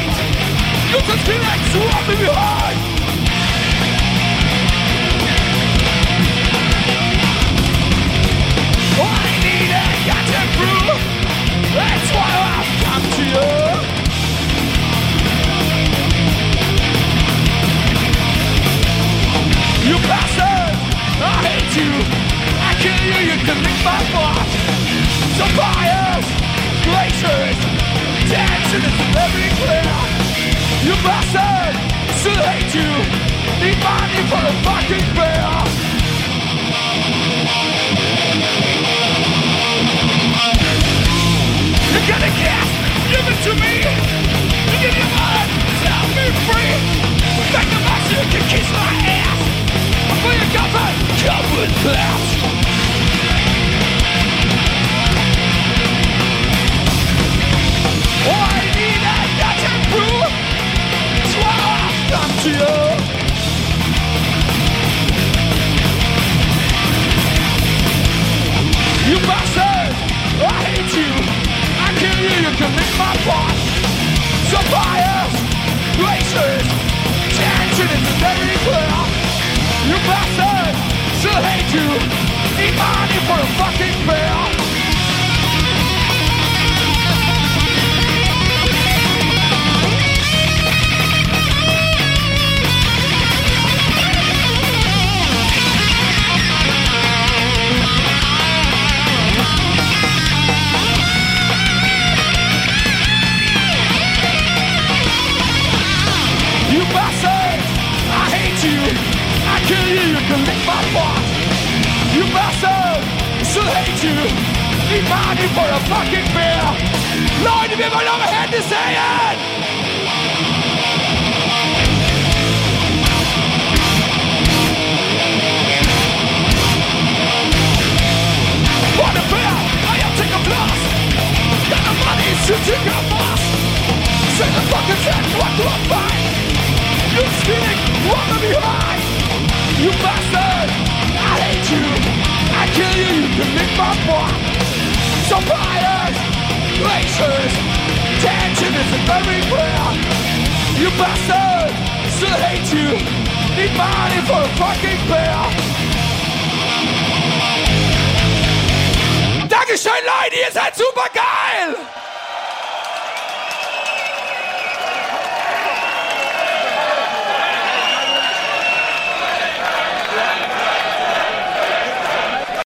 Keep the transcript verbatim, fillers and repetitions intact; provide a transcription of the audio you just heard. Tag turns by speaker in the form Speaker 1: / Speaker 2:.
Speaker 1: You just feel like swapping behind. I need a goddamn proof. That's why I've come to you. You bastard! I hate you! I kill you, you can lick my butt! So fires, glaciers, dancing is very clear! You bastard! Still hate you! Need money for a fucking beer! You're gonna guess! Give it to me! You give your blood! Set me free! Take the box so you can kiss my ass! For your girlfriend, come with class. Oh, I need a goddamn proof. That's why I've come to you. You bastard, I hate you. I kill you, you can lick my butt. So fires, glaciers, tension is very clear. You bastard! Still hate you! Need money for a fucking beer! You bastard! I hate you! I kill you, you can lick my butt. You bastard, still hate you. Need money for a fucking beer. Leute, wir wollen eure Hände sehen. Want a beer? I'll take a blast. Got the money, so take a boss. Send the fucking set, what do I find? You stealing, wanna be high. You bastard! I hate you! I kill you, you can lick my butt! So fires, glaciers, tension is very clear! You bastard! Still hate you! Need money for a fucking beer! Dankeschön, Leute, ihr seid